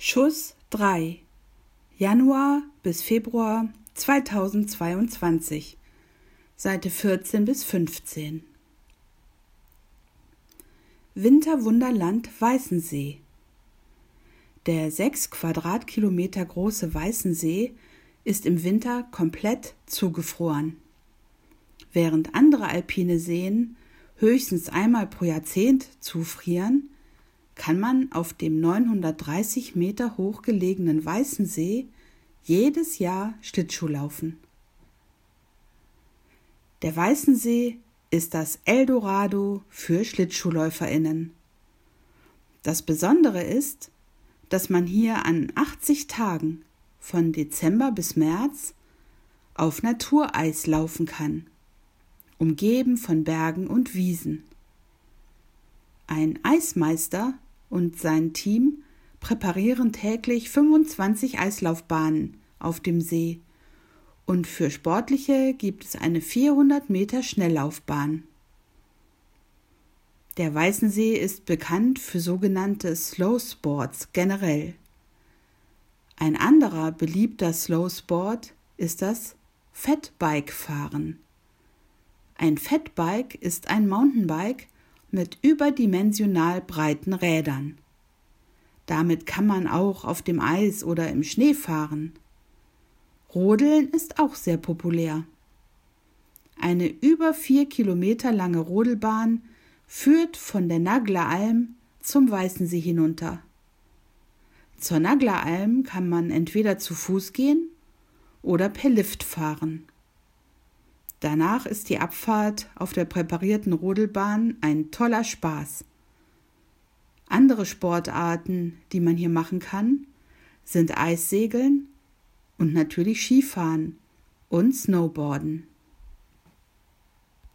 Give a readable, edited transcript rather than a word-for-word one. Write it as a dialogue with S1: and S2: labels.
S1: Schuss 3 Januar bis Februar 2022 Seite 14 bis 15 Winterwunderland Weißensee. Der 6 Quadratkilometer große Weißensee ist im Winter komplett zugefroren. Während andere alpine Seen höchstens einmal pro Jahrzehnt zufrieren, kann man auf dem 930 Meter hoch gelegenen Weißensee jedes Jahr Schlittschuh laufen. Der Weißensee ist das Eldorado für SchlittschuhläuferInnen. Das Besondere ist, dass man hier an 80 Tagen von Dezember bis März auf Natureis laufen kann, umgeben von Bergen und Wiesen. Ein Eismeister und sein Team präparieren täglich 25 Eislaufbahnen auf dem See und für Sportliche gibt es eine 400 Meter Schnelllaufbahn. Der Weißensee ist bekannt für sogenannte Slow Sports generell. Ein anderer beliebter Slow Sport ist das Fatbike-Fahren. Ein Fatbike ist ein Mountainbike mit überdimensional breiten Rädern. Damit kann man auch auf dem Eis oder im Schnee fahren. Rodeln ist auch sehr populär. Eine über 4 Kilometer lange Rodelbahn führt von der Nagleralm zum Weißensee hinunter. Zur Nagleralm kann man entweder zu Fuß gehen oder per Lift fahren. Danach ist die Abfahrt auf der präparierten Rodelbahn ein toller Spaß. Andere Sportarten, die man hier machen kann, sind Eissegeln und natürlich Skifahren und Snowboarden.